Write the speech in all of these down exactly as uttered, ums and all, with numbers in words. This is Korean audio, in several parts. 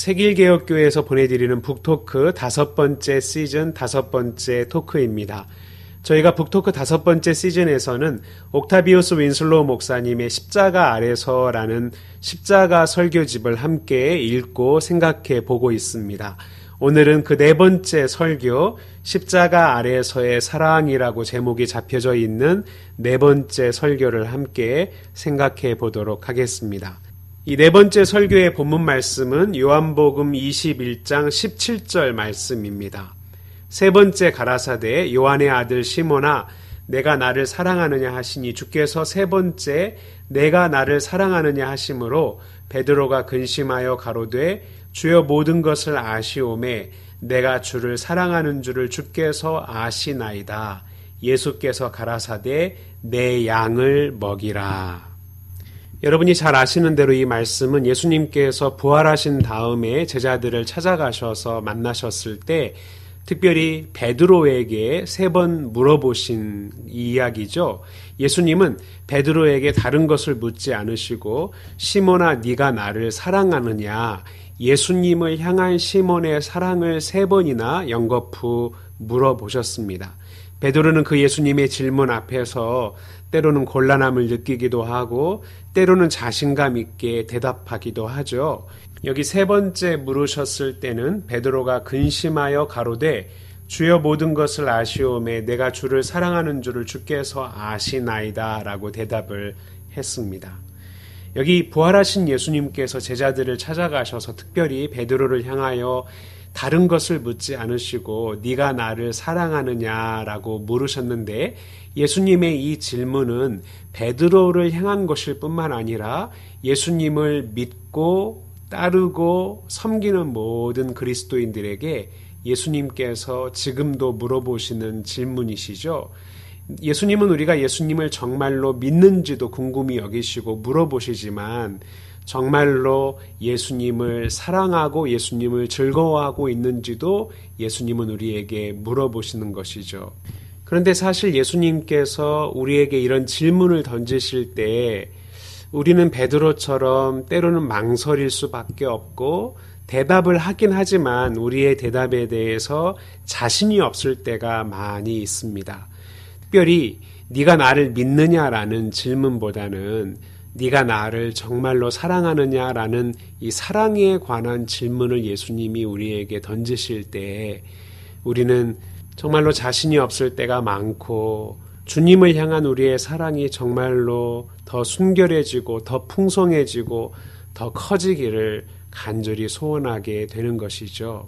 세길개혁교회에서 보내드리는 북토크 다섯 번째 시즌 다섯 번째 토크입니다. 저희가 북토크 다섯 번째 시즌에서는 옥타비우스 윈슬로우 목사님의 십자가 아래서라는 십자가 설교집을 함께 읽고 생각해 보고 있습니다. 오늘은 그 네 번째 설교, 십자가 아래서의 사랑이라고 제목이 잡혀져 있는 네 번째 설교를 함께 생각해 보도록 하겠습니다. 이 네 번째 설교의 본문 말씀은 요한복음 이십일 장 십칠 절 말씀입니다. 세 번째 가라사대 요한의 아들 시몬아 내가 나를 사랑하느냐 하시니 주께서 세 번째 내가 나를 사랑하느냐 하심으로 베드로가 근심하여 가로되 주여 모든 것을 아시오매 내가 주를 사랑하는 줄을 주께서 아시나이다. 예수께서 가라사대 내 양을 먹이라. 여러분이 잘 아시는 대로 이 말씀은 예수님께서 부활하신 다음에 제자들을 찾아가셔서 만나셨을 때 특별히 베드로에게 세 번 물어보신 이야기죠. 예수님은 베드로에게 다른 것을 묻지 않으시고 시몬아 네가 나를 사랑하느냐 예수님을 향한 시몬의 사랑을 세 번이나 연거푸 물어보셨습니다. 베드로는 그 예수님의 질문 앞에서 때로는 곤란함을 느끼기도 하고 때로는 자신감 있게 대답하기도 하죠. 여기 세 번째 물으셨을 때는 베드로가 근심하여 가로되 주여 모든 것을 아시오매 내가 주를 사랑하는 줄을 주께서 아시나이다 라고 대답을 했습니다. 여기 부활하신 예수님께서 제자들을 찾아가셔서 특별히 베드로를 향하여 다른 것을 묻지 않으시고 네가 나를 사랑하느냐라고 물으셨는데 예수님의 이 질문은 베드로를 향한 것일 뿐만 아니라 예수님을 믿고 따르고 섬기는 모든 그리스도인들에게 예수님께서 지금도 물어보시는 질문이시죠. 예수님은 우리가 예수님을 정말로 믿는지도 궁금히 여기시고 물어보시지만 정말로 예수님을 사랑하고 예수님을 즐거워하고 있는지도 예수님은 우리에게 물어보시는 것이죠. 그런데 사실 예수님께서 우리에게 이런 질문을 던지실 때 우리는 베드로처럼 때로는 망설일 수밖에 없고 대답을 하긴 하지만 우리의 대답에 대해서 자신이 없을 때가 많이 있습니다. 특별히 네가 나를 믿느냐라는 질문보다는 네가 나를 정말로 사랑하느냐라는 이 사랑에 관한 질문을 예수님이 우리에게 던지실 때 우리는 정말로 자신이 없을 때가 많고 주님을 향한 우리의 사랑이 정말로 더 순결해지고 더 풍성해지고 더 커지기를 간절히 소원하게 되는 것이죠.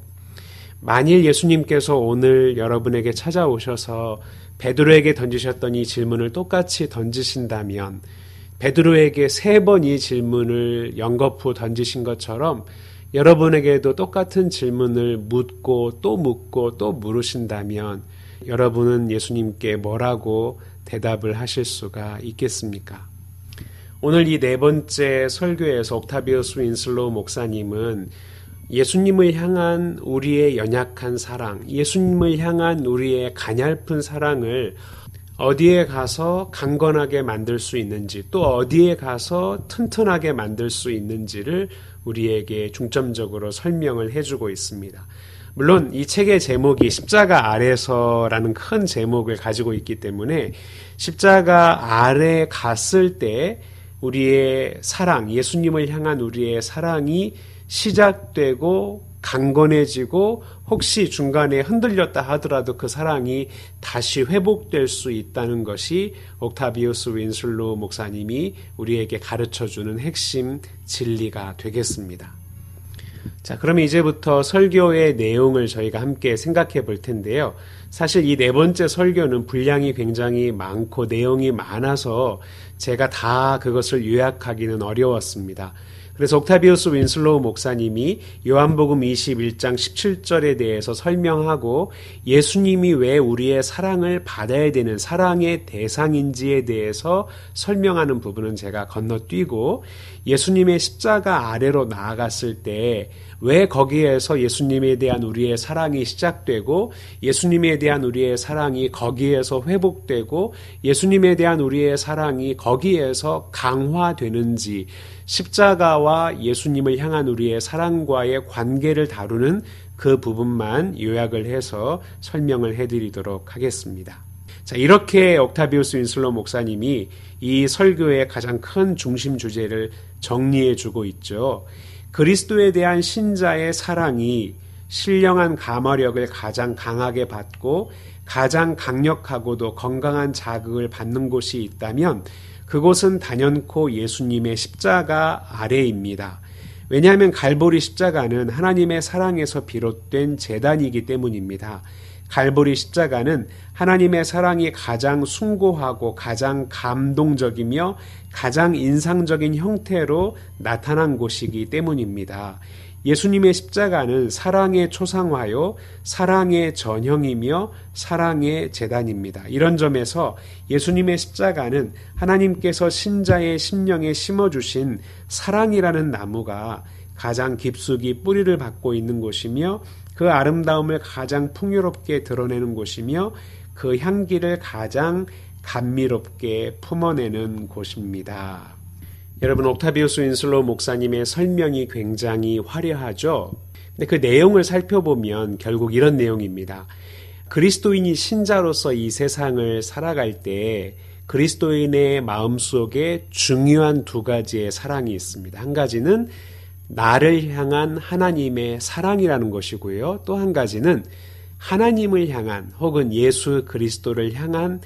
만일 예수님께서 오늘 여러분에게 찾아오셔서 베드로에게 던지셨던 이 질문을 똑같이 던지신다면 베드로에게 세 번 이 질문을 연거푸 던지신 것처럼 여러분에게도 똑같은 질문을 묻고 또 묻고 또 물으신다면 여러분은 예수님께 뭐라고 대답을 하실 수가 있겠습니까? 오늘 이 네 번째 설교에서 옥타비우스 윈슬로우 목사님은 예수님을 향한 우리의 연약한 사랑, 예수님을 향한 우리의 가냘픈 사랑을 어디에 가서 강건하게 만들 수 있는지 또 어디에 가서 튼튼하게 만들 수 있는지를 우리에게 중점적으로 설명을 해주고 있습니다. 물론 이 책의 제목이 십자가 아래서라는 큰 제목을 가지고 있기 때문에 십자가 아래 갔을 때 우리의 사랑, 예수님을 향한 우리의 사랑이 시작되고 강건해지고 혹시 중간에 흔들렸다 하더라도 그 사랑이 다시 회복될 수 있다는 것이 옥타비우스 윈슬로우 목사님이 우리에게 가르쳐주는 핵심 진리가 되겠습니다. 자, 그러면 이제부터 설교의 내용을 저희가 함께 생각해 볼 텐데요. 사실 이 네 번째 설교는 분량이 굉장히 많고 내용이 많아서 제가 다 그것을 요약하기는 어려웠습니다. 그래서 옥타비우스 윈슬로우 목사님이 요한복음 이십일 장 십칠 절에 대해서 설명하고 예수님이 왜 우리의 사랑을 받아야 되는 사랑의 대상인지에 대해서 설명하는 부분은 제가 건너뛰고 예수님의 십자가 아래로 나아갔을 때 왜 거기에서 예수님에 대한 우리의 사랑이 시작되고 예수님에 대한 우리의 사랑이 거기에서 회복되고 예수님에 대한 우리의 사랑이 거기에서 강화되는지 십자가와 예수님을 향한 우리의 사랑과의 관계를 다루는 그 부분만 요약을 해서 설명을 해드리도록 하겠습니다. 자, 이렇게 옥타비우스 윈슬로 목사님이 이 설교의 가장 큰 중심 주제를 정리해 주고 있죠. 그리스도에 대한 신자의 사랑이 신령한 감화력을 가장 강하게 받고 가장 강력하고도 건강한 자극을 받는 곳이 있다면 그곳은 단연코 예수님의 십자가 아래입니다. 왜냐하면 갈보리 십자가는 하나님의 사랑에서 비롯된 재단이기 때문입니다. 갈보리 십자가는 하나님의 사랑이 가장 숭고하고 가장 감동적이며 가장 인상적인 형태로 나타난 곳이기 때문입니다. 예수님의 십자가는 사랑의 초상화요, 사랑의 전형이며 사랑의 재단입니다. 이런 점에서 예수님의 십자가는 하나님께서 신자의 심령에 심어주신 사랑이라는 나무가 가장 깊숙이 뿌리를 받고 있는 곳이며 그 아름다움을 가장 풍요롭게 드러내는 곳이며 그 향기를 가장 감미롭게 품어내는 곳입니다. 여러분, 옥타비우스 윈슬로우 목사님의 설명이 굉장히 화려하죠. 근데 그 내용을 살펴보면 결국 이런 내용입니다. 그리스도인이 신자로서 이 세상을 살아갈 때 그리스도인의 마음속에 중요한 두 가지의 사랑이 있습니다. 한 가지는 나를 향한 하나님의 사랑이라는 것이고요. 또 한 가지는 하나님을 향한 혹은 예수 그리스도를 향한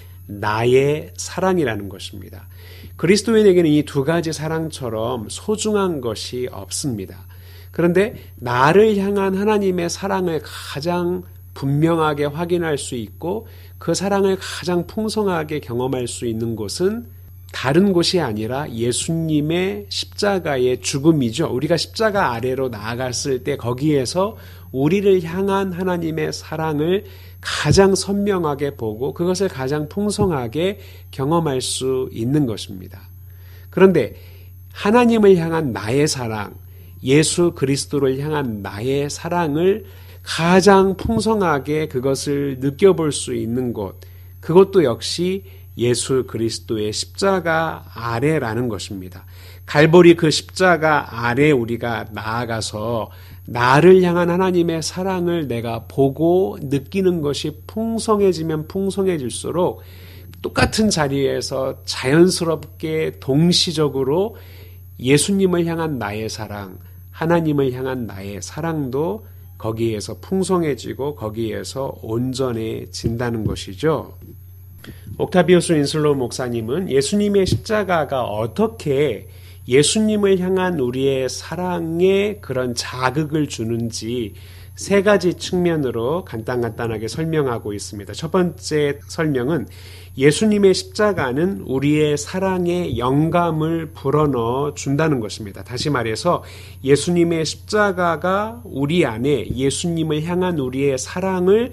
나의 사랑이라는 것입니다. 그리스도인에게는 이 두 가지 사랑처럼 소중한 것이 없습니다. 그런데 나를 향한 하나님의 사랑을 가장 분명하게 확인할 수 있고 그 사랑을 가장 풍성하게 경험할 수 있는 곳은 다른 곳이 아니라 예수님의 십자가의 죽음이죠. 우리가 십자가 아래로 나아갔을 때 거기에서 우리를 향한 하나님의 사랑을 가장 선명하게 보고 그것을 가장 풍성하게 경험할 수 있는 것입니다. 그런데 하나님을 향한 나의 사랑, 예수 그리스도를 향한 나의 사랑을 가장 풍성하게 그것을 느껴볼 수 있는 곳, 그것도 역시 예수 그리스도의 십자가 아래라는 것입니다. 갈보리 그 십자가 아래 우리가 나아가서 나를 향한 하나님의 사랑을 내가 보고 느끼는 것이 풍성해지면 풍성해질수록 똑같은 자리에서 자연스럽게 동시적으로 예수님을 향한 나의 사랑, 하나님을 향한 나의 사랑도 거기에서 풍성해지고 거기에서 온전해진다는 것이죠. 옥타비우스 윈슬로우 목사님은 예수님의 십자가가 어떻게 예수님을 향한 우리의 사랑에 그런 자극을 주는지 세 가지 측면으로 간단간단하게 설명하고 있습니다. 첫 번째 설명은 예수님의 십자가는 우리의 사랑에 영감을 불어넣어 준다는 것입니다. 다시 말해서 예수님의 십자가가 우리 안에 예수님을 향한 우리의 사랑을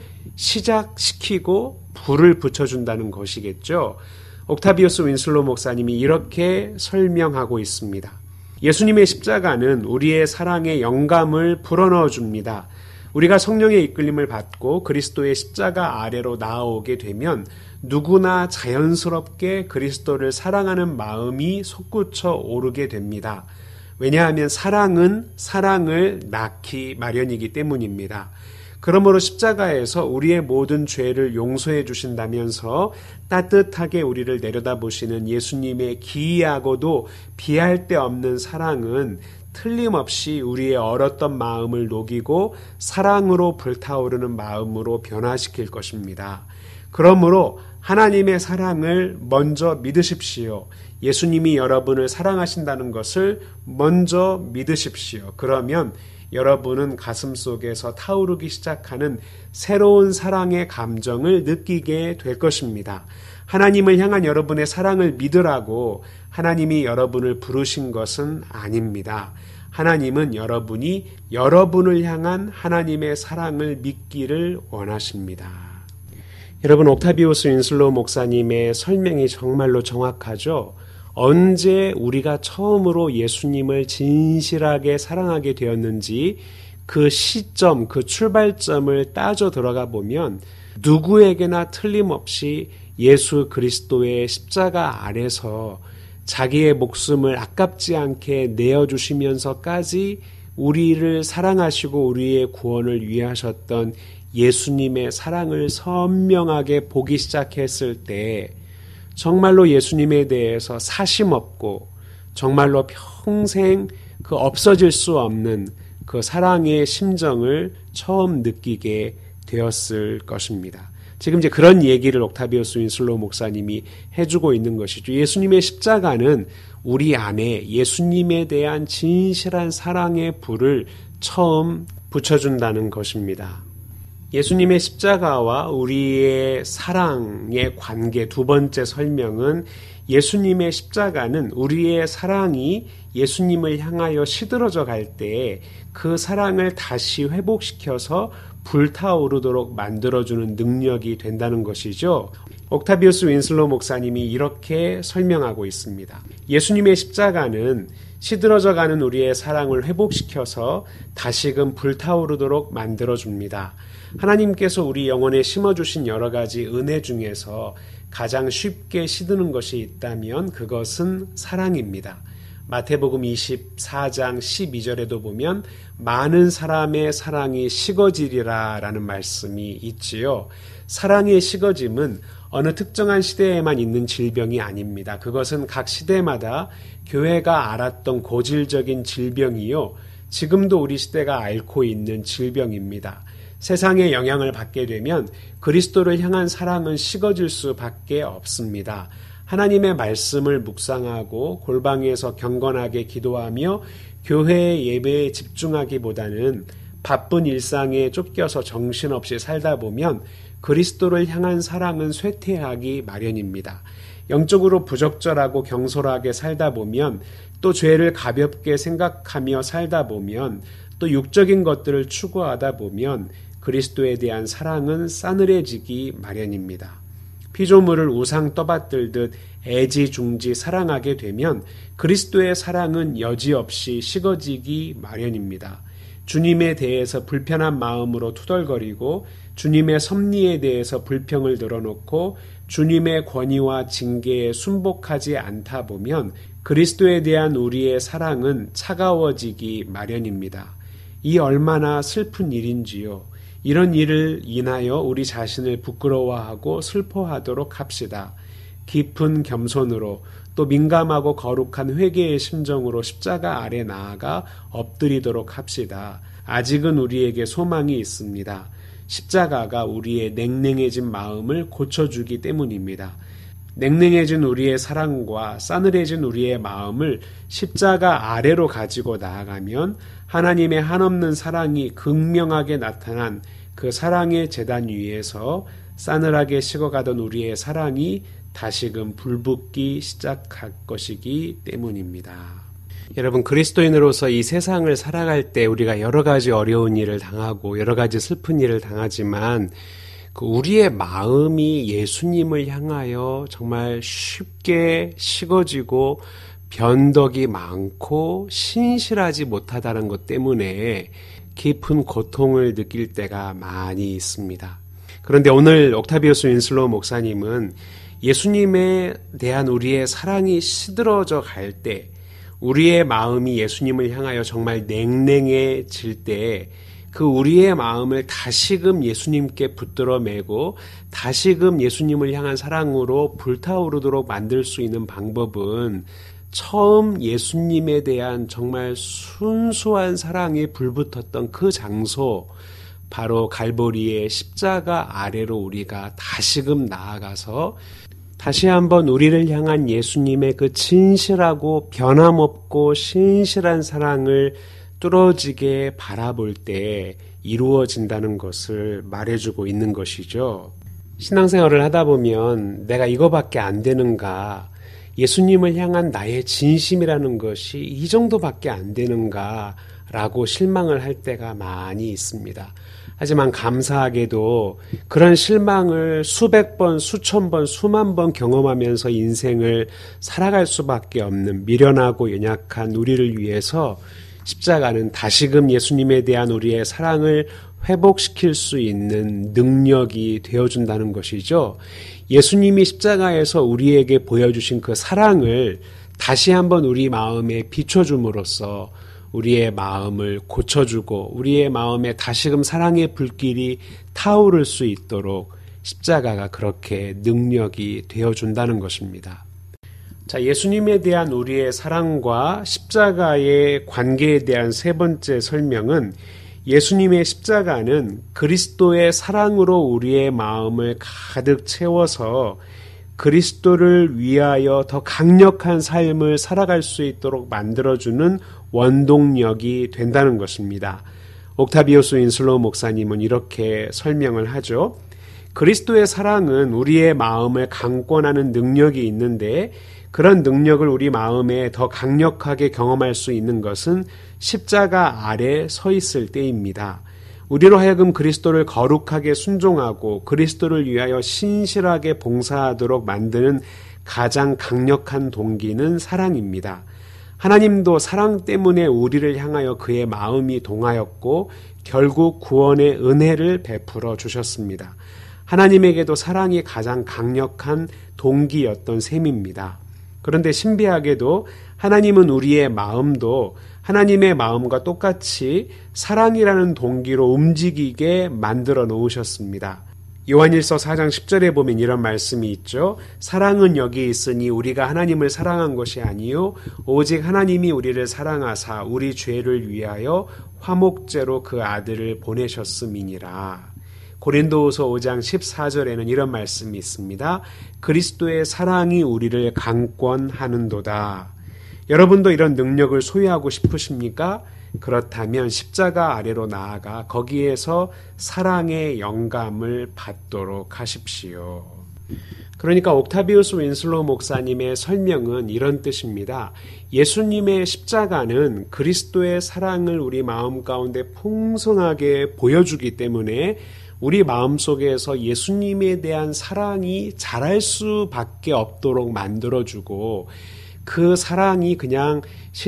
시작시키고 불을 붙여준다는 것이겠죠. 옥타비우스 윈슬로우 목사님이 이렇게 설명하고 있습니다. 예수님의 십자가는 우리의 사랑에 영감을 불어넣어 줍니다. 우리가 성령의 이끌림을 받고 그리스도의 십자가 아래로 나아오게 되면 누구나 자연스럽게 그리스도를 사랑하는 마음이 솟구쳐 오르게 됩니다. 왜냐하면 사랑은 사랑을 낳기 마련이기 때문입니다. 그러므로 십자가에서 우리의 모든 죄를 용서해 주신다면서 따뜻하게 우리를 내려다보시는 예수님의 기이하고도 비할 데 없는 사랑은 틀림없이 우리의 얼었던 마음을 녹이고 사랑으로 불타오르는 마음으로 변화시킬 것입니다. 그러므로 하나님의 사랑을 먼저 믿으십시오. 예수님이 여러분을 사랑하신다는 것을 먼저 믿으십시오. 그러면 여러분은 가슴속에서 타오르기 시작하는 새로운 사랑의 감정을 느끼게 될 것입니다. 하나님을 향한 여러분의 사랑을 믿으라고 하나님이 여러분을 부르신 것은 아닙니다. 하나님은 여러분이 여러분을 향한 하나님의 사랑을 믿기를 원하십니다. 여러분, 옥타비우스 윈슬로우 목사님의 설명이 정말로 정확하죠. 언제 우리가 처음으로 예수님을 진실하게 사랑하게 되었는지 그 시점, 그 출발점을 따져 들어가 보면 누구에게나 틀림없이 예수 그리스도의 십자가 아래서 자기의 목숨을 아깝지 않게 내어주시면서까지 우리를 사랑하시고 우리의 구원을 위하셨던 예수님의 사랑을 선명하게 보기 시작했을 때 정말로 예수님에 대해서 사심 없고 정말로 평생 그 없어질 수 없는 그 사랑의 심정을 처음 느끼게 되었을 것입니다. 지금 이제 그런 얘기를 옥타비우스 윈슬로우 목사님이 해주고 있는 것이죠. 예수님의 십자가는 우리 안에 예수님에 대한 진실한 사랑의 불을 처음 붙여준다는 것입니다. 예수님의 십자가와 우리의 사랑의 관계 두 번째 설명은 예수님의 십자가는 우리의 사랑이 예수님을 향하여 시들어져 갈 때 그 사랑을 다시 회복시켜서 불타오르도록 만들어주는 능력이 된다는 것이죠. 옥타비우스 윈슬로우 목사님이 이렇게 설명하고 있습니다. 예수님의 십자가는 시들어져가는 우리의 사랑을 회복시켜서 다시금 불타오르도록 만들어줍니다. 하나님께서 우리 영혼에 심어주신 여러 가지 은혜 중에서 가장 쉽게 시드는 것이 있다면 그것은 사랑입니다. 마태복음 이십사 장 십이 절에도 보면 많은 사람의 사랑이 식어지리라 라는 말씀이 있지요. 사랑의 식어짐은 어느 특정한 시대에만 있는 질병이 아닙니다. 그것은 각 시대마다 교회가 앓았던 고질적인 질병이요. 지금도 우리 시대가 앓고 있는 질병입니다. 세상에 영향을 받게 되면 그리스도를 향한 사랑은 식어질 수밖에 없습니다. 하나님의 말씀을 묵상하고 골방에서 경건하게 기도하며 교회의 예배에 집중하기보다는 바쁜 일상에 쫓겨서 정신없이 살다 보면 그리스도를 향한 사랑은 쇠퇴하기 마련입니다. 영적으로 부적절하고 경솔하게 살다 보면 또 죄를 가볍게 생각하며 살다 보면 또 육적인 것들을 추구하다 보면 그리스도에 대한 사랑은 싸늘해지기 마련입니다. 피조물을 우상 떠받들듯 애지중지 사랑하게 되면 그리스도의 사랑은 여지없이 식어지기 마련입니다. 주님에 대해서 불편한 마음으로 투덜거리고 주님의 섭리에 대해서 불평을 늘어놓고 주님의 권위와 징계에 순복하지 않다 보면 그리스도에 대한 우리의 사랑은 차가워지기 마련입니다. 이 얼마나 슬픈 일인지요. 이런 일을 인하여 우리 자신을 부끄러워하고 슬퍼하도록 합시다. 깊은 겸손으로 또 민감하고 거룩한 회개의 심정으로 십자가 아래 나아가 엎드리도록 합시다. 아직은 우리에게 소망이 있습니다. 십자가가 우리의 냉랭해진 마음을 고쳐주기 때문입니다. 냉랭해진 우리의 사랑과 싸늘해진 우리의 마음을 십자가 아래로 가지고 나아가면 하나님의 한없는 사랑이 극명하게 나타난 그 사랑의 제단 위에서 싸늘하게 식어가던 우리의 사랑이 다시금 불붙기 시작할 것이기 때문입니다. 여러분, 그리스도인으로서 이 세상을 살아갈 때 우리가 여러 가지 어려운 일을 당하고 여러 가지 슬픈 일을 당하지만 그 우리의 마음이 예수님을 향하여 정말 쉽게 식어지고 변덕이 많고 신실하지 못하다는 것 때문에 깊은 고통을 느낄 때가 많이 있습니다. 그런데 오늘 옥타비우스 윈슬로우 목사님은 예수님에 대한 우리의 사랑이 시들어져 갈 때, 우리의 마음이 예수님을 향하여 정말 냉랭해질 때 그 우리의 마음을 다시금 예수님께 붙들어 매고 다시금 예수님을 향한 사랑으로 불타오르도록 만들 수 있는 방법은 처음 예수님에 대한 정말 순수한 사랑이 불붙었던 그 장소, 바로 갈보리의 십자가 아래로 우리가 다시금 나아가서 다시 한번 우리를 향한 예수님의 그 진실하고 변함없고 신실한 사랑을 뚫어지게 바라볼 때 이루어진다는 것을 말해주고 있는 것이죠. 신앙생활을 하다 보면 내가 이거밖에 안 되는가, 예수님을 향한 나의 진심이라는 것이 이 정도밖에 안 되는가 라고 실망을 할 때가 많이 있습니다. 하지만 감사하게도 그런 실망을 수백 번, 수천 번, 수만 번 경험하면서 인생을 살아갈 수밖에 없는 미련하고 연약한 우리를 위해서 십자가는 다시금 예수님에 대한 우리의 사랑을 회복시킬 수 있는 능력이 되어준다는 것이죠. 예수님이 십자가에서 우리에게 보여주신 그 사랑을 다시 한번 우리 마음에 비춰줌으로써 우리의 마음을 고쳐주고 우리의 마음에 다시금 사랑의 불길이 타오를 수 있도록 십자가가 그렇게 능력이 되어준다는 것입니다. 자, 예수님에 대한 우리의 사랑과 십자가의 관계에 대한 세 번째 설명은 예수님의 십자가는 그리스도의 사랑으로 우리의 마음을 가득 채워서 그리스도를 위하여 더 강력한 삶을 살아갈 수 있도록 만들어주는 원동력이 된다는 것입니다. 옥타비오스 윈슬로우 목사님은 이렇게 설명을 하죠. 그리스도의 사랑은 우리의 마음을 강권하는 능력이 있는데 그런 능력을 우리 마음에 더 강력하게 경험할 수 있는 것은 십자가 아래 서 있을 때입니다. 우리로 하여금 그리스도를 거룩하게 순종하고 그리스도를 위하여 신실하게 봉사하도록 만드는 가장 강력한 동기는 사랑입니다. 하나님도 사랑 때문에 우리를 향하여 그의 마음이 동하였고 결국 구원의 은혜를 베풀어 주셨습니다. 하나님에게도 사랑이 가장 강력한 동기였던 셈입니다. 그런데 신비하게도 하나님은 우리의 마음도 하나님의 마음과 똑같이 사랑이라는 동기로 움직이게 만들어 놓으셨습니다. 요한일서 사 장 십 절에 보면 이런 말씀이 있죠. 사랑은 여기 있으니 우리가 하나님을 사랑한 것이 아니요 오직 하나님이 우리를 사랑하사 우리 죄를 위하여 화목제로 그 아들을 보내셨음이니라. 고린도후서 오 장 십사 절에는 이런 말씀이 있습니다. 그리스도의 사랑이 우리를 강권하는도다. 여러분도 이런 능력을 소유하고 싶으십니까? 그렇다면 십자가 아래로 나아가 거기에서 사랑의 영감을 받도록 하십시오. 그러니까 옥타비우스 윈슬로우 목사님의 설명은 이런 뜻입니다. 예수님의 십자가는 그리스도의 사랑을 우리 마음 가운데 풍성하게 보여주기 때문에 우리 마음속에서 예수님에 대한 사랑이 자랄 수밖에 없도록 만들어주고 그 사랑이 그냥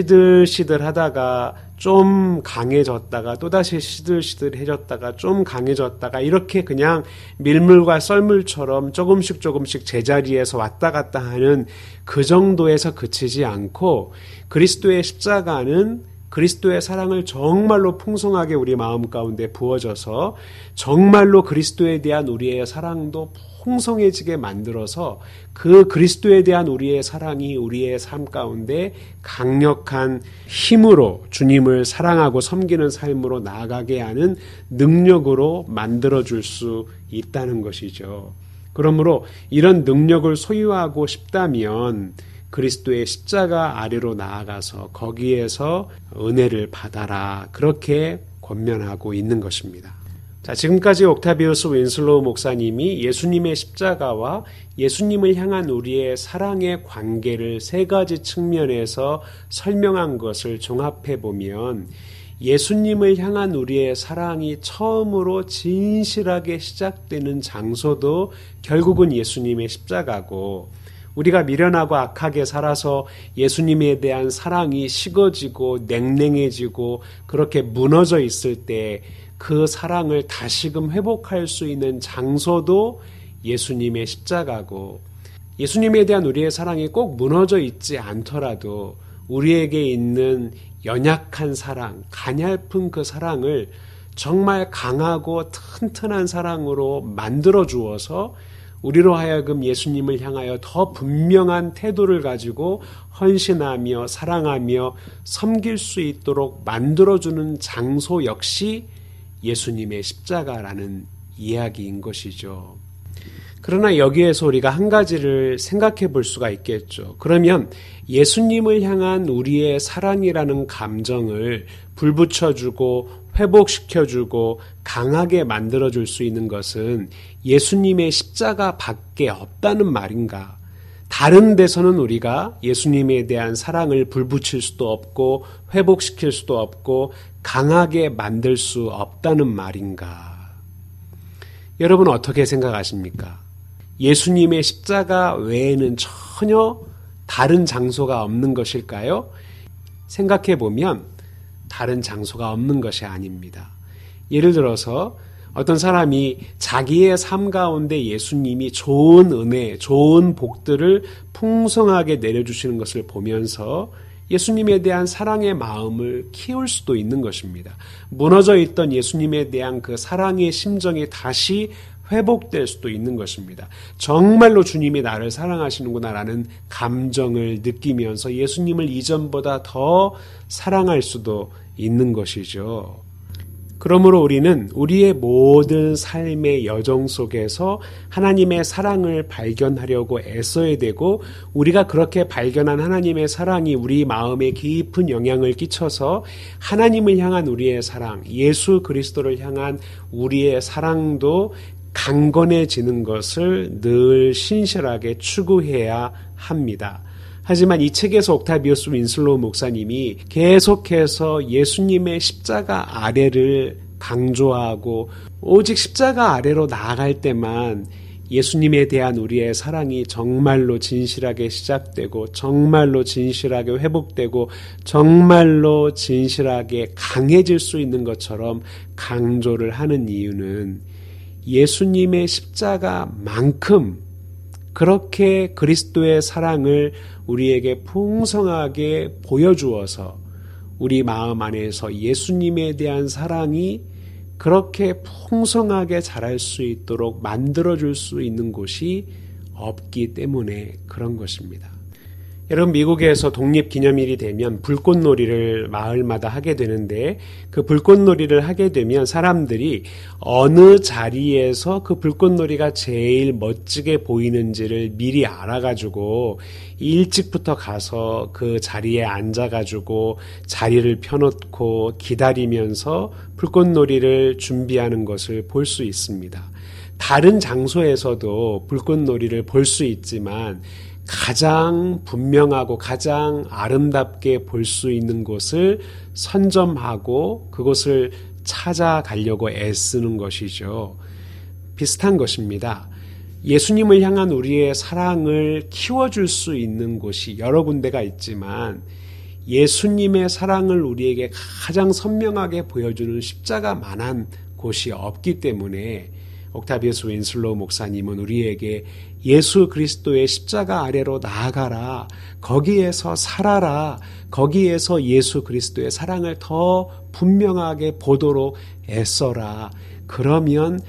시들시들하다가 좀 강해졌다가 또다시 시들시들해졌다가 좀 강해졌다가 이렇게 그냥 밀물과 썰물처럼 조금씩 조금씩 제자리에서 왔다 갔다 하는 그 정도에서 그치지 않고 그리스도의 십자가는 그리스도의 사랑을 정말로 풍성하게 우리 마음 가운데 부어져서 정말로 그리스도에 대한 우리의 사랑도 풍성해지게 만들어서 그 그리스도에 대한 우리의 사랑이 우리의 삶 가운데 강력한 힘으로 주님을 사랑하고 섬기는 삶으로 나아가게 하는 능력으로 만들어줄 수 있다는 것이죠. 그러므로 이런 능력을 소유하고 싶다면 그리스도의 십자가 아래로 나아가서 거기에서 은혜를 받아라. 그렇게 권면하고 있는 것입니다. 자, 지금까지 옥타비우스 윈슬로우 목사님이 예수님의 십자가와 예수님을 향한 우리의 사랑의 관계를 세 가지 측면에서 설명한 것을 종합해 보면 예수님을 향한 우리의 사랑이 처음으로 진실하게 시작되는 장소도 결국은 예수님의 십자가고 우리가 미련하고 악하게 살아서 예수님에 대한 사랑이 식어지고 냉랭해지고 그렇게 무너져 있을 때 그 사랑을 다시금 회복할 수 있는 장소도 예수님의 십자가고 예수님에 대한 우리의 사랑이 꼭 무너져 있지 않더라도 우리에게 있는 연약한 사랑, 가냘픈 그 사랑을 정말 강하고 튼튼한 사랑으로 만들어 주어서 우리로 하여금 예수님을 향하여 더 분명한 태도를 가지고 헌신하며 사랑하며 섬길 수 있도록 만들어주는 장소 역시 예수님의 십자가라는 이야기인 것이죠. 그러나 여기에서 우리가 한 가지를 생각해 볼 수가 있겠죠. 그러면 예수님을 향한 우리의 사랑이라는 감정을 불붙여주고 회복시켜주고 강하게 만들어줄 수 있는 것은 예수님의 십자가 밖에 없다는 말인가? 다른 데서는 우리가 예수님에 대한 사랑을 불붙일 수도 없고 회복시킬 수도 없고 강하게 만들 수 없다는 말인가? 여러분 어떻게 생각하십니까? 예수님의 십자가 외에는 전혀 다른 장소가 없는 것일까요? 생각해 보면 다른 장소가 없는 것이 아닙니다. 예를 들어서 어떤 사람이 자기의 삶 가운데 예수님이 좋은 은혜, 좋은 복들을 풍성하게 내려주시는 것을 보면서 예수님에 대한 사랑의 마음을 키울 수도 있는 것입니다. 무너져 있던 예수님에 대한 그 사랑의 심정이 다시 회복될 수도 있는 것입니다. 정말로 주님이 나를 사랑하시는구나라는 감정을 느끼면서 예수님을 이전보다 더 사랑할 수도 있는 것이죠. 그러므로 우리는 우리의 모든 삶의 여정 속에서 하나님의 사랑을 발견하려고 애써야 되고, 우리가 그렇게 발견한 하나님의 사랑이 우리 마음에 깊은 영향을 끼쳐서 하나님을 향한 우리의 사랑, 예수 그리스도를 향한 우리의 사랑도 강건해지는 것을 늘 신실하게 추구해야 합니다. 하지만 이 책에서 옥타비우스 윈슬로우 목사님이 계속해서 예수님의 십자가 아래를 강조하고, 오직 십자가 아래로 나아갈 때만 예수님에 대한 우리의 사랑이 정말로 진실하게 시작되고, 정말로 진실하게 회복되고, 정말로 진실하게 강해질 수 있는 것처럼 강조를 하는 이유는 예수님의 십자가만큼 그렇게 그리스도의 사랑을 우리에게 풍성하게 보여주어서 우리 마음 안에서 예수님에 대한 사랑이 그렇게 풍성하게 자랄 수 있도록 만들어줄 수 있는 곳이 없기 때문에 그런 것입니다. 여러분, 미국에서 독립기념일이 되면 불꽃놀이를 마을마다 하게 되는데, 그 불꽃놀이를 하게 되면 사람들이 어느 자리에서 그 불꽃놀이가 제일 멋지게 보이는지를 미리 알아가지고 일찍부터 가서 그 자리에 앉아가지고 자리를 펴놓고 기다리면서 불꽃놀이를 준비하는 것을 볼 수 있습니다. 다른 장소에서도 불꽃놀이를 볼 수 있지만 가장 분명하고 가장 아름답게 볼 수 있는 곳을 선점하고 그곳을 찾아가려고 애쓰는 것이죠. 비슷한 것입니다. 예수님을 향한 우리의 사랑을 키워줄 수 있는 곳이 여러 군데가 있지만, 예수님의 사랑을 우리에게 가장 선명하게 보여주는 십자가만한 곳이 없기 때문에 옥타비우스 윈슬로우 목사님은 우리에게 예수 그리스도의 십자가 아래로 나아가라, 거기에서 살아라, 거기에서 예수 그리스도의 사랑을 더 분명하게 보도록 애써라. 그러면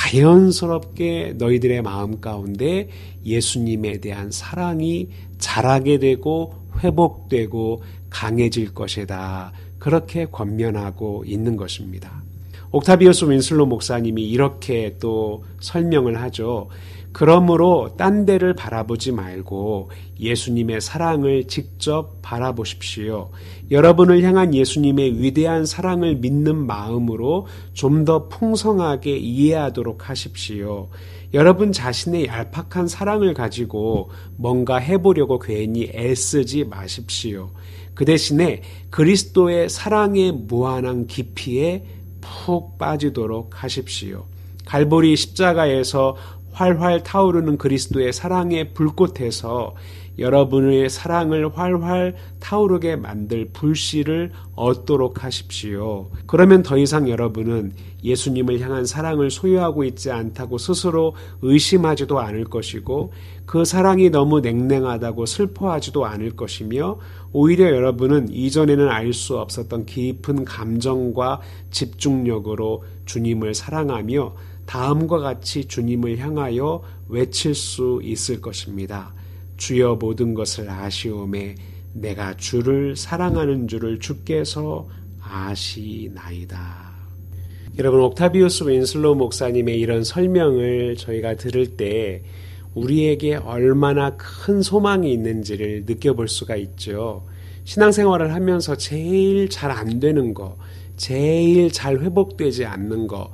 자연스럽게 너희들의 마음 가운데 예수님에 대한 사랑이 자라게 되고 회복되고 강해질 것이다. 그렇게 권면하고 있는 것입니다. 옥타비우스 윈슬로우 목사님이 이렇게 또 설명을 하죠. 그러므로 딴 데를 바라보지 말고 예수님의 사랑을 직접 바라보십시오. 여러분을 향한 예수님의 위대한 사랑을 믿는 마음으로 좀 더 풍성하게 이해하도록 하십시오. 여러분 자신의 얄팍한 사랑을 가지고 뭔가 해보려고 괜히 애쓰지 마십시오. 그 대신에 그리스도의 사랑의 무한한 깊이에 푹 빠지도록 하십시오. 갈보리 십자가에서 활활 타오르는 그리스도의 사랑의 불꽃에서 여러분의 사랑을 활활 타오르게 만들 불씨를 얻도록 하십시오. 그러면 더 이상 여러분은 예수님을 향한 사랑을 소유하고 있지 않다고 스스로 의심하지도 않을 것이고, 그 사랑이 너무 냉랭하다고 슬퍼하지도 않을 것이며, 오히려 여러분은 이전에는 알 수 없었던 깊은 감정과 집중력으로 주님을 사랑하며 다음과 같이 주님을 향하여 외칠 수 있을 것입니다. 주여 모든 것을 아시오매 내가 주를 사랑하는 줄을 주께서 아시나이다. 여러분, 옥타비우스 윈슬로우 목사님의 이런 설명을 저희가 들을 때 우리에게 얼마나 큰 소망이 있는지를 느껴볼 수가 있죠. 신앙생활을 하면서 제일 잘 안 되는 거, 제일 잘 회복되지 않는 거,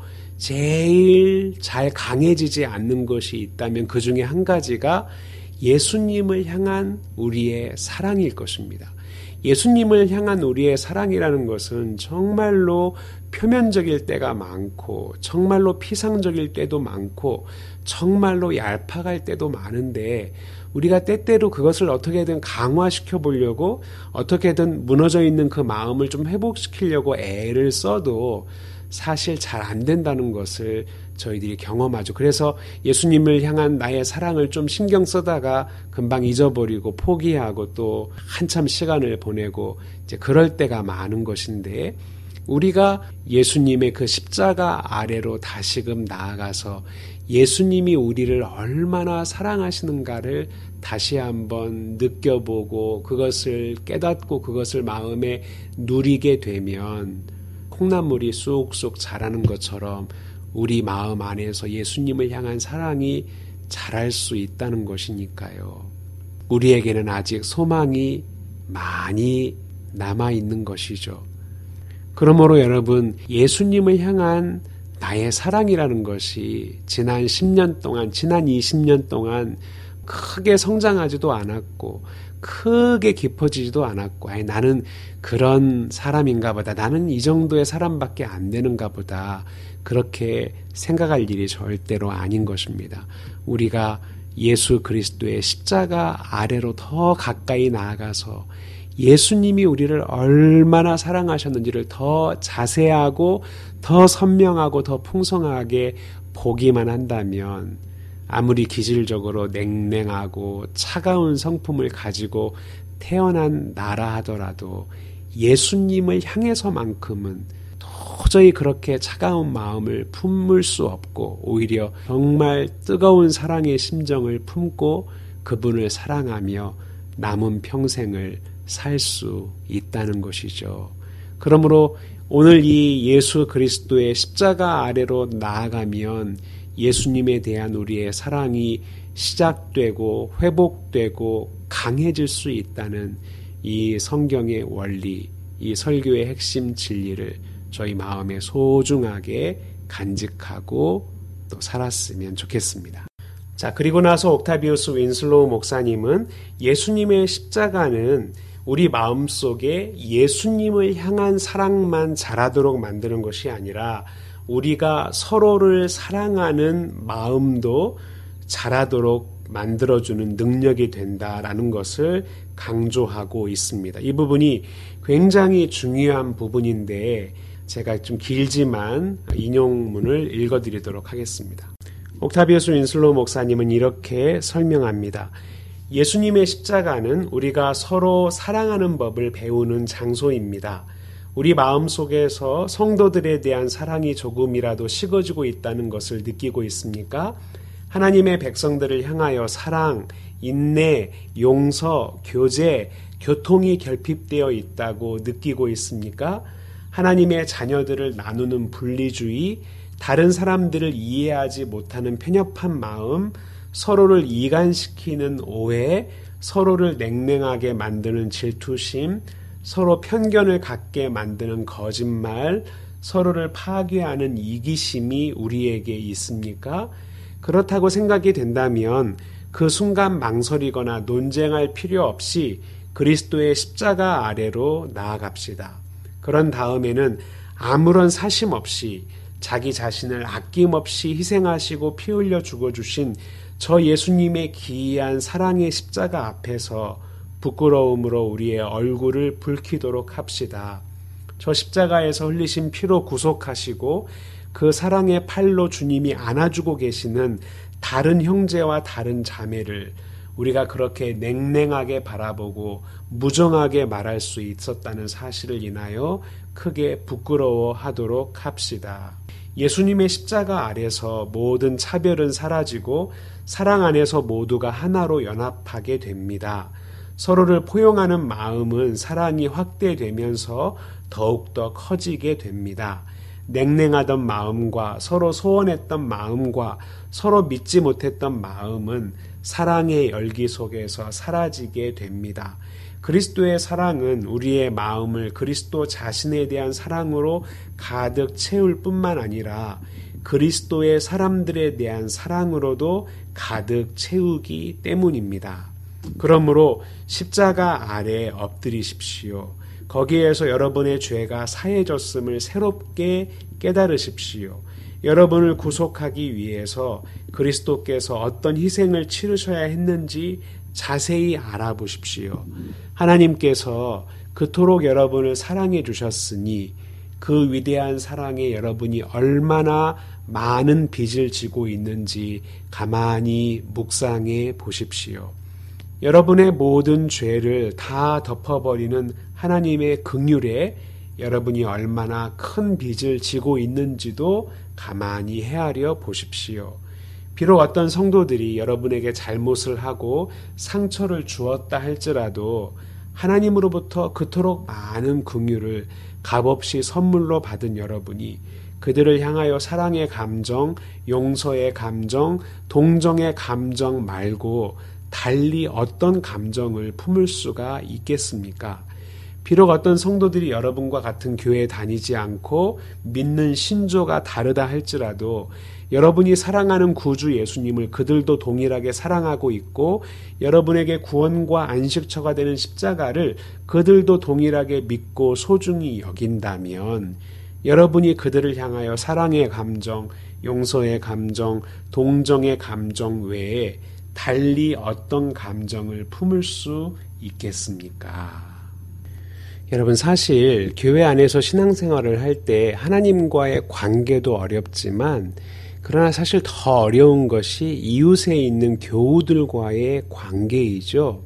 제일 잘 강해지지 않는 것이 있다면 그 중에 한 가지가 예수님을 향한 우리의 사랑일 것입니다. 예수님을 향한 우리의 사랑이라는 것은 정말로 표면적일 때가 많고 정말로 피상적일 때도 많고 정말로 얄팍할 때도 많은데 우리가 때때로 그것을 어떻게든 강화시켜 보려고 어떻게든 무너져 있는 그 마음을 좀 회복시키려고 애를 써도 사실 잘 안 된다는 것을 저희들이 경험하죠. 그래서 예수님을 향한 나의 사랑을 좀 신경 쓰다가 금방 잊어버리고 포기하고 또 한참 시간을 보내고 이제 그럴 때가 많은 것인데, 우리가 예수님의 그 십자가 아래로 다시금 나아가서 예수님이 우리를 얼마나 사랑하시는가를 다시 한번 느껴보고 그것을 깨닫고 그것을 마음에 누리게 되면 콩나물이 쑥쑥 자라는 것처럼 우리 마음 안에서 예수님을 향한 사랑이 자랄 수 있다는 것이니까요. 우리에게는 아직 소망이 많이 남아있는 것이죠. 그러므로 여러분, 예수님을 향한 나의 사랑이라는 것이 지난 십 년 동안, 지난 이십 년 동안 크게 성장하지도 않았고 크게 깊어지지도 않았고, 아니 나는 그런 사람인가 보다, 나는 이 정도의 사람밖에 안 되는가 보다, 그렇게 생각할 일이 절대로 아닌 것입니다. 우리가 예수 그리스도의 십자가 아래로 더 가까이 나아가서 예수님이 우리를 얼마나 사랑하셨는지를 더 자세하고 더 선명하고 더 풍성하게 보기만 한다면, 아무리 기질적으로 냉랭하고 차가운 성품을 가지고 태어난 나라 하더라도 예수님을 향해서만큼은 도저히 그렇게 차가운 마음을 품을 수 없고, 오히려 정말 뜨거운 사랑의 심정을 품고 그분을 사랑하며 남은 평생을 살 수 있다는 것이죠. 그러므로 오늘 이 예수 그리스도의 십자가 아래로 나아가면 예수님에 대한 우리의 사랑이 시작되고 회복되고 강해질 수 있다는 이 성경의 원리, 이 설교의 핵심 진리를 저희 마음에 소중하게 간직하고 또 살았으면 좋겠습니다. 자, 그리고 나서 옥타비우스 윈슬로우 목사님은 예수님의 십자가는 우리 마음속에 예수님을 향한 사랑만 자라도록 만드는 것이 아니라 우리가 서로를 사랑하는 마음도 자라도록 만들어주는 능력이 된다라는 것을 강조하고 있습니다. 이 부분이 굉장히 중요한 부분인데 제가 좀 길지만 인용문을 읽어드리도록 하겠습니다. 옥타비우스 윈슬로우 목사님은 이렇게 설명합니다. 예수님의 십자가는 우리가 서로 사랑하는 법을 배우는 장소입니다. 우리 마음속에서 성도들에 대한 사랑이 조금이라도 식어지고 있다는 것을 느끼고 있습니까? 하나님의 백성들을 향하여 사랑, 인내, 용서, 교제, 교통이 결핍되어 있다고 느끼고 있습니까? 하나님의 자녀들을 나누는 분리주의, 다른 사람들을 이해하지 못하는 편협한 마음, 서로를 이간시키는 오해, 서로를 냉랭하게 만드는 질투심, 서로 편견을 갖게 만드는 거짓말, 서로를 파괴하는 이기심이 우리에게 있습니까? 그렇다고 생각이 된다면 그 순간 망설이거나 논쟁할 필요 없이 그리스도의 십자가 아래로 나아갑시다. 그런 다음에는 아무런 사심 없이 자기 자신을 아낌없이 희생하시고 피 흘려 죽어주신 저 예수님의 기이한 사랑의 십자가 앞에서 부끄러움으로 우리의 얼굴을 붉히도록 합시다. 저 십자가에서 흘리신 피로 구속하시고 그 사랑의 팔로 주님이 안아주고 계시는 다른 형제와 다른 자매를 우리가 그렇게 냉랭하게 바라보고 무정하게 말할 수 있었다는 사실을 인하여 크게 부끄러워하도록 합시다. 예수님의 십자가 아래서 모든 차별은 사라지고 사랑 안에서 모두가 하나로 연합하게 됩니다. 서로를 포용하는 마음은 사랑이 확대되면서 더욱더 커지게 됩니다. 냉랭하던 마음과 서로 소원했던 마음과 서로 믿지 못했던 마음은 사랑의 열기 속에서 사라지게 됩니다. 그리스도의 사랑은 우리의 마음을 그리스도 자신에 대한 사랑으로 가득 채울 뿐만 아니라 그리스도의 사람들에 대한 사랑으로도 가득 채우기 때문입니다. 그러므로 십자가 아래 엎드리십시오. 거기에서 여러분의 죄가 사해졌음을 새롭게 깨달으십시오. 여러분을 구속하기 위해서 그리스도께서 어떤 희생을 치르셔야 했는지 자세히 알아보십시오. 하나님께서 그토록 여러분을 사랑해 주셨으니 그 위대한 사랑에 여러분이 얼마나 많은 빚을 지고 있는지 가만히 묵상해 보십시오. 여러분의 모든 죄를 다 덮어버리는 하나님의 긍휼에 여러분이 얼마나 큰 빚을 지고 있는지도 가만히 헤아려 보십시오. 비록 어떤 성도들이 여러분에게 잘못을 하고 상처를 주었다 할지라도 하나님으로부터 그토록 많은 긍휼을 값없이 선물로 받은 여러분이 그들을 향하여 사랑의 감정, 용서의 감정, 동정의 감정 말고 달리 어떤 감정을 품을 수가 있겠습니까? 비록 어떤 성도들이 여러분과 같은 교회에 다니지 않고 믿는 신조가 다르다 할지라도 여러분이 사랑하는 구주 예수님을 그들도 동일하게 사랑하고 있고 여러분에게 구원과 안식처가 되는 십자가를 그들도 동일하게 믿고 소중히 여긴다면 여러분이 그들을 향하여 사랑의 감정, 용서의 감정, 동정의 감정 외에 달리 어떤 감정을 품을 수 있겠습니까? 여러분, 사실 교회 안에서 신앙생활을 할 때 하나님과의 관계도 어렵지만 그러나 사실 더 어려운 것이 이웃에 있는 교우들과의 관계이죠.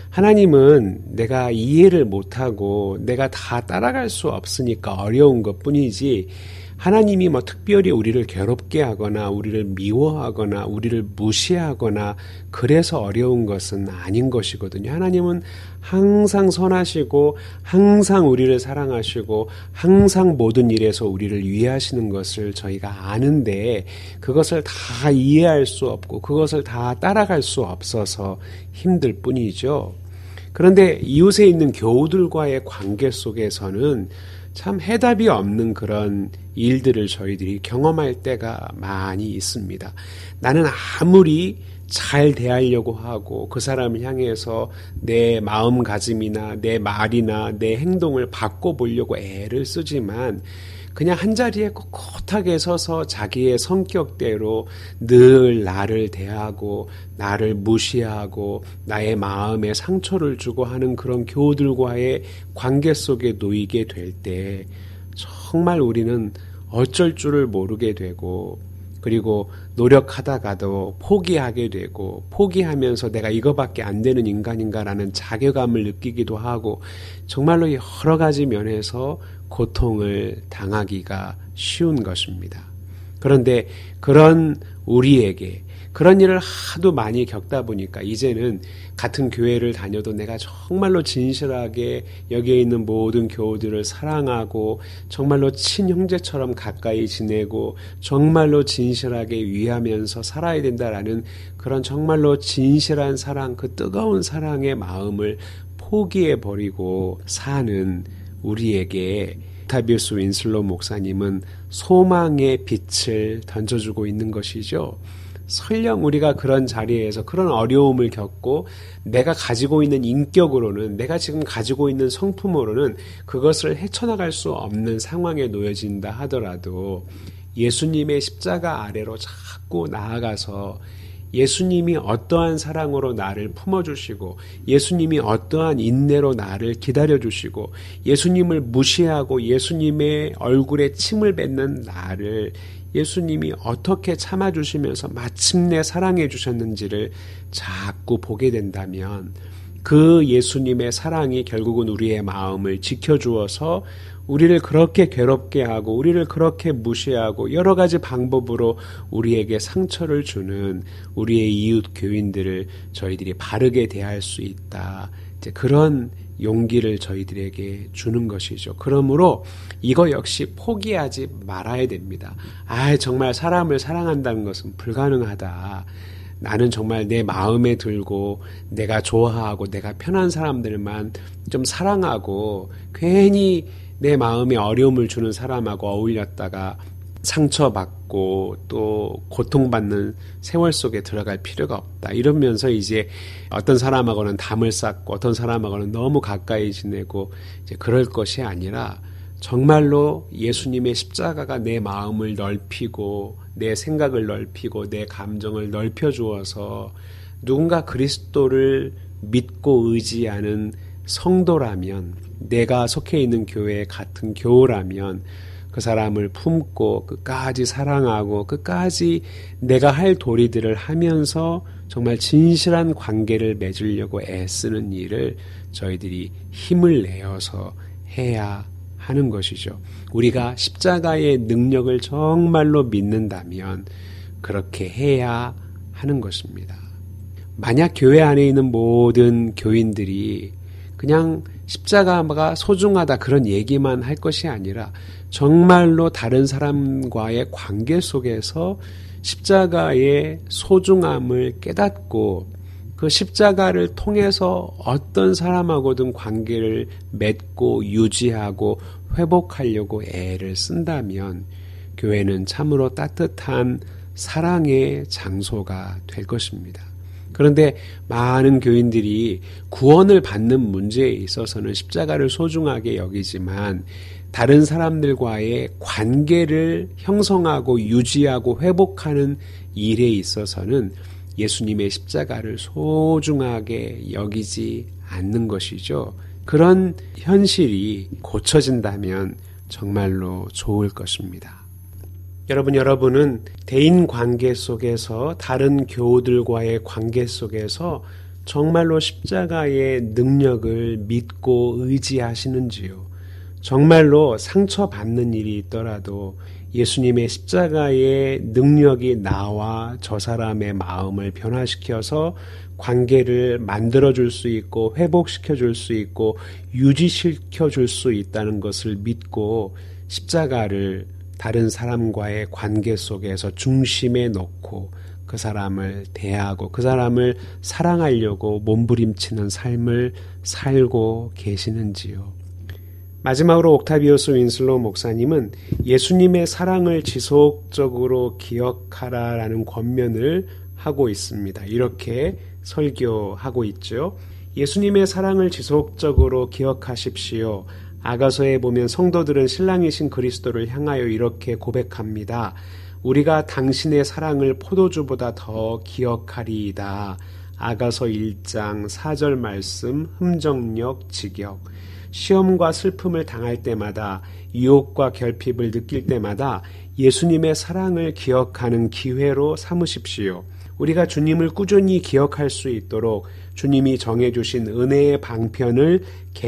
하나님은 내가 이해를 못하고 내가 다 따라갈 수 없으니까 어려운 것뿐이지 하나님이 뭐 특별히 우리를 괴롭게 하거나 우리를 미워하거나 우리를 무시하거나 그래서 어려운 것은 아닌 것이거든요. 하나님은 항상 선하시고 항상 우리를 사랑하시고 항상 모든 일에서 우리를 위하시는 것을 저희가 아는데 그것을 다 이해할 수 없고 그것을 다 따라갈 수 없어서 힘들 뿐이죠. 그런데 이웃에 있는 교우들과의 관계 속에서는 참 해답이 없는 그런 일들을 저희들이 경험할 때가 많이 있습니다. 나는 아무리 잘 대하려고 하고 그 사람을 향해서 내 마음가짐이나 내 말이나 내 행동을 바꿔보려고 애를 쓰지만 그냥 한자리에 꼿꼿하게 서서 자기의 성격대로 늘 나를 대하고 나를 무시하고 나의 마음에 상처를 주고 하는 그런 교우들과의 관계 속에 놓이게 될 때 정말 우리는 어쩔 줄을 모르게 되고 그리고 노력하다가도 포기하게 되고 포기하면서 내가 이거밖에 안 되는 인간인가라는 자괴감을 느끼기도 하고 정말로 여러 가지 면에서 고통을 당하기가 쉬운 것입니다. 그런데 그런 우리에게 그런 일을 하도 많이 겪다 보니까 이제는 같은 교회를 다녀도 내가 정말로 진실하게 여기에 있는 모든 교우들을 사랑하고 정말로 친형제처럼 가까이 지내고 정말로 진실하게 위하면서 살아야 된다라는 그런 정말로 진실한 사랑, 그 뜨거운 사랑의 마음을 포기해버리고 사는 우리에게 옥타비우스 윈슬로 목사님은 소망의 빛을 던져주고 있는 것이죠. 설령 우리가 그런 자리에서 그런 어려움을 겪고 내가 가지고 있는 인격으로는 내가 지금 가지고 있는 성품으로는 그것을 헤쳐나갈 수 없는 상황에 놓여진다 하더라도 예수님의 십자가 아래로 자꾸 나아가서 예수님이 어떠한 사랑으로 나를 품어주시고 예수님이 어떠한 인내로 나를 기다려주시고 예수님을 무시하고 예수님의 얼굴에 침을 뱉는 나를 예수님이 어떻게 참아주시면서 마침내 사랑해 주셨는지를 자꾸 보게 된다면 그 예수님의 사랑이 결국은 우리의 마음을 지켜주어서 우리를 그렇게 괴롭게 하고 우리를 그렇게 무시하고 여러 가지 방법으로 우리에게 상처를 주는 우리의 이웃 교인들을 저희들이 바르게 대할 수 있다. 이제 그런 용기를 저희들에게 주는 것이죠. 그러므로 이거 역시 포기하지 말아야 됩니다. 아, 정말 사람을 사랑한다는 것은 불가능하다. 나는 정말 내 마음에 들고 내가 좋아하고 내가 편한 사람들만 좀 사랑하고 괜히 내 마음에 어려움을 주는 사람하고 어울렸다가 상처받고 또 고통받는 세월 속에 들어갈 필요가 없다. 이러면서 이제 어떤 사람하고는 담을 쌓고 어떤 사람하고는 너무 가까이 지내고 이제 그럴 것이 아니라 정말로 예수님의 십자가가 내 마음을 넓히고 내 생각을 넓히고 내 감정을 넓혀 주어서 누군가 그리스도를 믿고 의지하는 성도라면, 내가 속해 있는 교회에 같은 교우라면 그 사람을 품고 끝까지 사랑하고 끝까지 내가 할 도리들을 하면서 정말 진실한 관계를 맺으려고 애쓰는 일을 저희들이 힘을 내어서 해야 하는 것이죠. 우리가 십자가의 능력을 정말로 믿는다면 그렇게 해야 하는 것입니다. 만약 교회 안에 있는 모든 교인들이 그냥 십자가가 소중하다 그런 얘기만 할 것이 아니라 정말로 다른 사람과의 관계 속에서 십자가의 소중함을 깨닫고 그 십자가를 통해서 어떤 사람하고든 관계를 맺고 유지하고 회복하려고 애를 쓴다면 교회는 참으로 따뜻한 사랑의 장소가 될 것입니다. 그런데 많은 교인들이 구원을 받는 문제에 있어서는 십자가를 소중하게 여기지만 다른 사람들과의 관계를 형성하고 유지하고 회복하는 일에 있어서는 예수님의 십자가를 소중하게 여기지 않는 것이죠. 그런 현실이 고쳐진다면 정말로 좋을 것입니다. 여러분, 여러분은 대인 관계 속에서 다른 교우들과의 관계 속에서 정말로 십자가의 능력을 믿고 의지하시는지요? 정말로 상처받는 일이 있더라도 예수님의 십자가의 능력이 나와 저 사람의 마음을 변화시켜서 관계를 만들어줄 수 있고 회복시켜줄 수 있고 유지시켜줄 수 있다는 것을 믿고 십자가를 다른 사람과의 관계 속에서 중심에 놓고 그 사람을 대하고 그 사람을 사랑하려고 몸부림치는 삶을 살고 계시는지요? 마지막으로 옥타비우스 윈슬로우 목사님은 예수님의 사랑을 지속적으로 기억하라라는 권면을 하고 있습니다. 이렇게 설교하고 있죠. 예수님의 사랑을 지속적으로 기억하십시오. 아가서에 보면 성도들은 신랑이신 그리스도를 향하여 이렇게 고백합니다. 우리가 당신의 사랑을 포도주보다 더 기억하리이다. 아가서 일 장 사 절 말씀 흠정력 직역. 시험과 슬픔을 당할 때마다 유혹과 결핍을 느낄 때마다 예수님의 사랑을 기억하는 기회로 삼으십시오. 우리가 주님을 꾸준히 기억할 수 있도록 주님이 정해주신 은혜의 방편을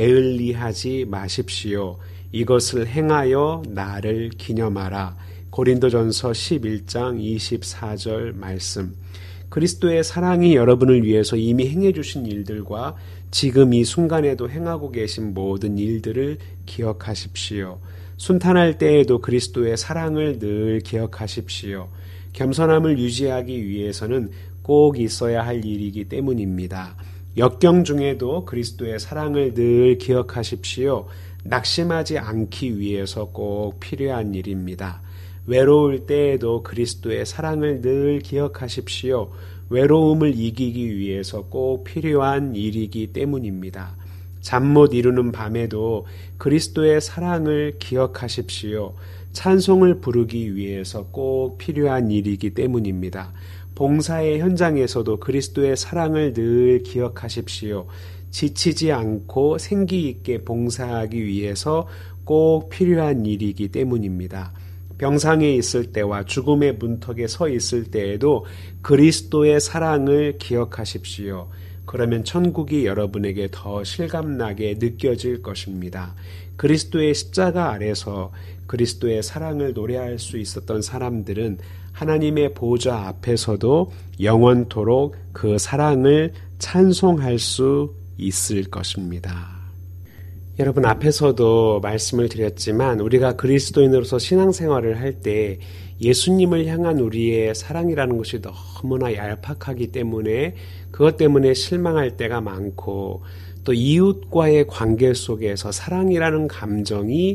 게을리하지 마십시오. 이것을 행하여 나를 기념하라. 고린도전서 십일 장 이십사 절 말씀. 그리스도의 사랑이 여러분을 위해서 이미 행해주신 일들과 지금 이 순간에도 행하고 계신 모든 일들을 기억하십시오. 순탄할 때에도 그리스도의 사랑을 늘 기억하십시오. 겸손함을 유지하기 위해서는 꼭 있어야 할 일이기 때문입니다. 역경 중에도 그리스도의 사랑을 늘 기억하십시오. 낙심하지 않기 위해서 꼭 필요한 일입니다. 외로울 때에도 그리스도의 사랑을 늘 기억하십시오. 외로움을 이기기 위해서 꼭 필요한 일이기 때문입니다. 잠 못 이루는 밤에도 그리스도의 사랑을 기억하십시오. 찬송을 부르기 위해서 꼭 필요한 일이기 때문입니다. 봉사의 현장에서도 그리스도의 사랑을 늘 기억하십시오. 지치지 않고 생기 있게 봉사하기 위해서 꼭 필요한 일이기 때문입니다. 병상에 있을 때와 죽음의 문턱에 서 있을 때에도 그리스도의 사랑을 기억하십시오. 그러면 천국이 여러분에게 더 실감나게 느껴질 것입니다. 그리스도의 십자가 아래서 그리스도의 사랑을 노래할 수 있었던 사람들은 하나님의 보좌 앞에서도 영원토록 그 사랑을 찬송할 수 있을 것입니다. 여러분, 앞에서도 말씀을 드렸지만 우리가 그리스도인으로서 신앙생활을 할 때 예수님을 향한 우리의 사랑이라는 것이 너무나 얄팍하기 때문에 그것 때문에 실망할 때가 많고 또 이웃과의 관계 속에서 사랑이라는 감정이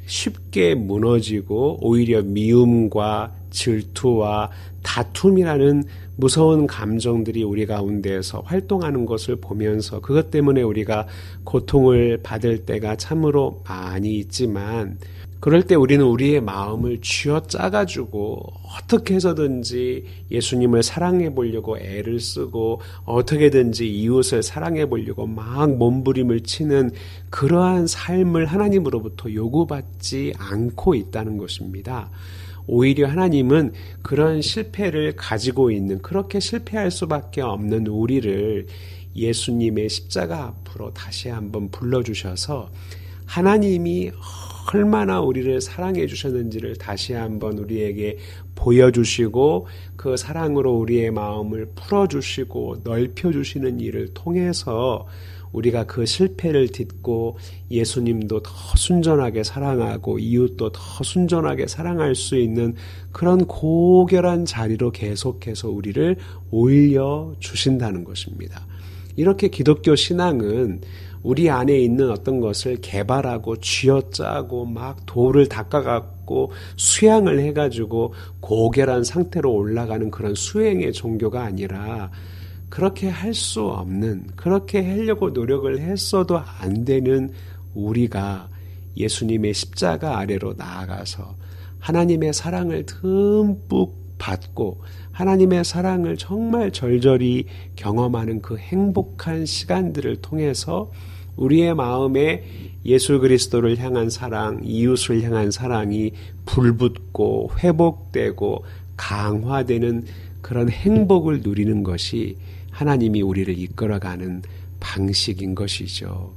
쉽게 무너지고 오히려 미움과 질투와 다툼이라는 무서운 감정들이 우리 가운데에서 활동하는 것을 보면서 그것 때문에 우리가 고통을 받을 때가 참으로 많이 있지만 그럴 때 우리는 우리의 마음을 쥐어짜가지고 어떻게 해서든지 예수님을 사랑해 보려고 애를 쓰고 어떻게든지 이웃을 사랑해 보려고 막 몸부림을 치는 그러한 삶을 하나님으로부터 요구받지 않고 있다는 것입니다. 오히려 하나님은 그런 실패를 가지고 있는 그렇게 실패할 수밖에 없는 우리를 예수님의 십자가 앞으로 다시 한번 불러주셔서 하나님이 얼마나 우리를 사랑해 주셨는지를 다시 한번 우리에게 보여주시고 그 사랑으로 우리의 마음을 풀어주시고 넓혀주시는 일을 통해서 우리가 그 실패를 딛고 예수님도 더 순전하게 사랑하고 이웃도 더 순전하게 사랑할 수 있는 그런 고결한 자리로 계속해서 우리를 올려주신다는 것입니다. 이렇게 기독교 신앙은 우리 안에 있는 어떤 것을 개발하고 쥐어짜고 막 돌을 닦아갖고 수양을 해가지고 고결한 상태로 올라가는 그런 수행의 종교가 아니라 그렇게 할 수 없는, 그렇게 하려고 노력을 했어도 안 되는 우리가 예수님의 십자가 아래로 나아가서 하나님의 사랑을 듬뿍 받고 하나님의 사랑을 정말 절절히 경험하는 그 행복한 시간들을 통해서 우리의 마음에 예수 그리스도를 향한 사랑, 이웃을 향한 사랑이 불붙고 회복되고 강화되는 그런 행복을 누리는 것이 하나님이 우리를 이끌어가는 방식인 것이죠.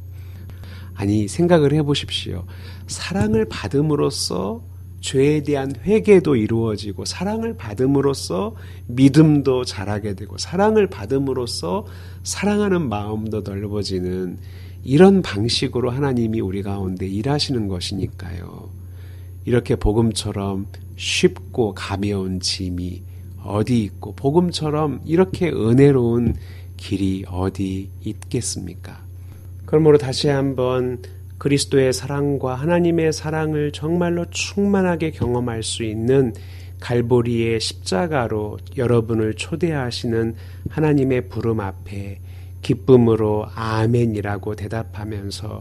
아니, 생각을 해보십시오. 사랑을 받음으로써 죄에 대한 회개도 이루어지고 사랑을 받음으로써 믿음도 자라게 되고 사랑을 받음으로써 사랑하는 마음도 넓어지는 이런 방식으로 하나님이 우리 가운데 일하시는 것이니까요. 이렇게 복음처럼 쉽고 가벼운 짐이 어디 있고 복음처럼 이렇게 은혜로운 길이 어디 있겠습니까? 그러므로 다시 한번 그리스도의 사랑과 하나님의 사랑을 정말로 충만하게 경험할 수 있는 갈보리의 십자가로 여러분을 초대하시는 하나님의 부름 앞에 기쁨으로 아멘이라고 대답하면서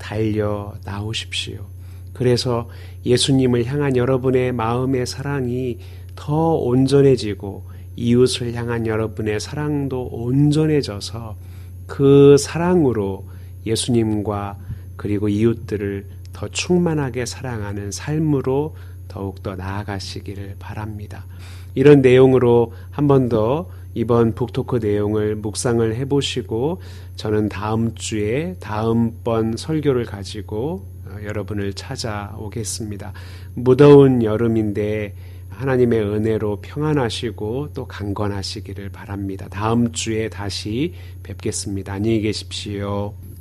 달려 나오십시오. 그래서 예수님을 향한 여러분의 마음의 사랑이 더 온전해지고 이웃을 향한 여러분의 사랑도 온전해져서 그 사랑으로 예수님과 그리고 이웃들을 더 충만하게 사랑하는 삶으로 더욱더 나아가시기를 바랍니다. 이런 내용으로 한 번 더 이번 북토크 내용을 묵상을 해보시고 저는 다음 주에 다음번 설교를 가지고 여러분을 찾아오겠습니다. 무더운 여름인데 하나님의 은혜로 평안하시고 또 강건하시기를 바랍니다. 다음 주에 다시 뵙겠습니다. 안녕히 계십시오.